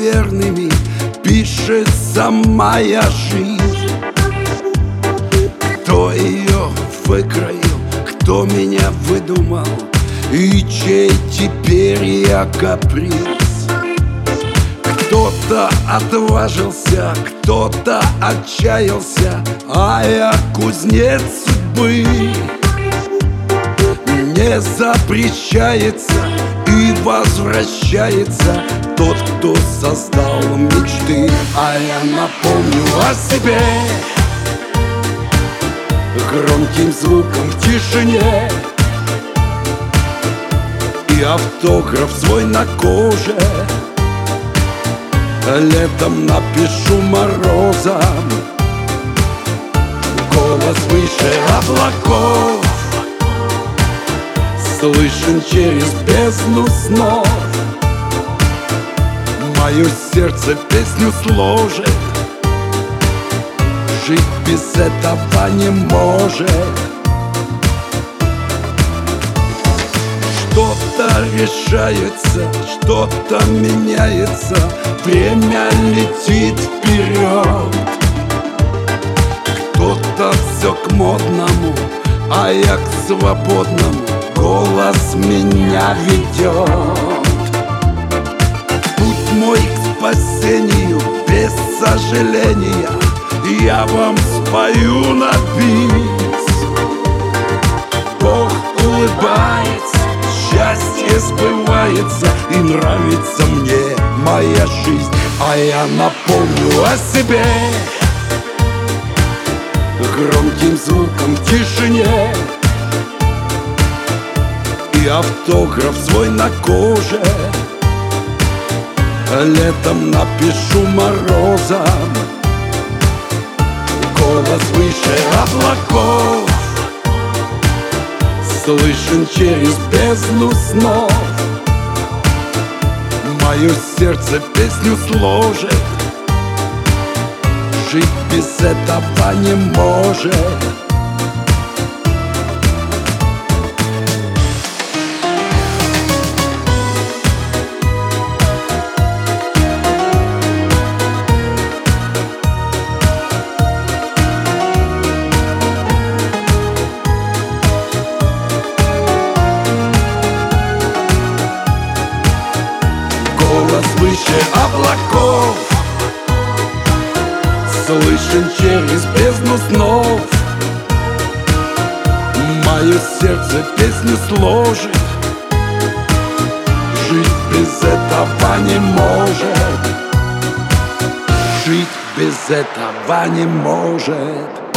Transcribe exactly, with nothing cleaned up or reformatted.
неверными пишется моя жизнь. Кто ее выкроил, кто меня выдумал, и чей теперь я каприз? Кто-то отважился, кто-то отчаялся, а я кузнец судьбы. Не запрещается и возвращается тот, кто создал мечты. А я напомню о себе громким звуком в тишине, и автограф свой на коже летом напишу морозом. Голос выше облаков слышен через бездну снов. Мое сердце песню сложит, жить без этого не может. Что-то решается, что-то меняется, время летит вперед. Кто-то все к модному, а я к свободному. Голос меня ведет. Путь мой к спасению без сожаления я вам спою на бис. Бог улыбается, счастье сбывается, и нравится мне моя жизнь. А я напомню о себе громким звуком в тишине, и автограф свой на коже летом напишу морозом. Голос выше облаков слышен через бездну снов. Мое сердце песню сложит, жить без этого не может. Голос выше облаков слышен через бездну снов. Мое сердце песню сложит, жить без этого не может. Жить без этого не может.